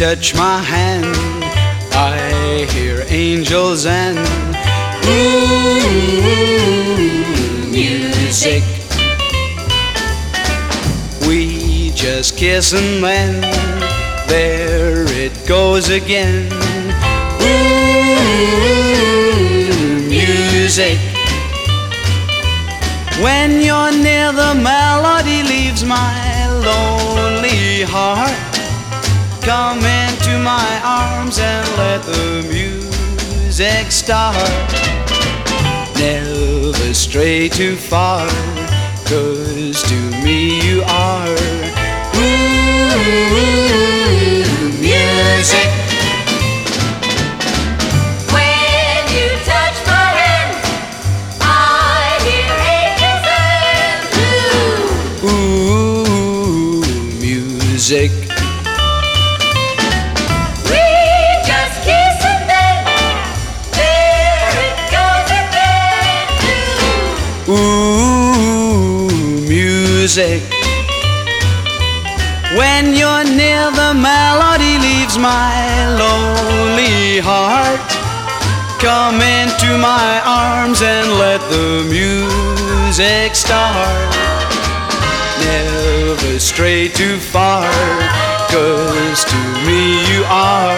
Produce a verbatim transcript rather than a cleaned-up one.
touch my hand, I hear angels and ooh, music. We just kiss and then there it goes again. Ooh, music. When you're near, the melody leaves my lonely heart. Come into my arms and let the music start. Never stray too far, 'cause to me you are ooh, music. When you touch my hand, I hear angels and Ooh, music. we just kiss and then there it goes again. Ooh, music. When you're near, the melody leaves my lonely heart. Come into my arms and let the music start. Never stray too far, 'cause to me you are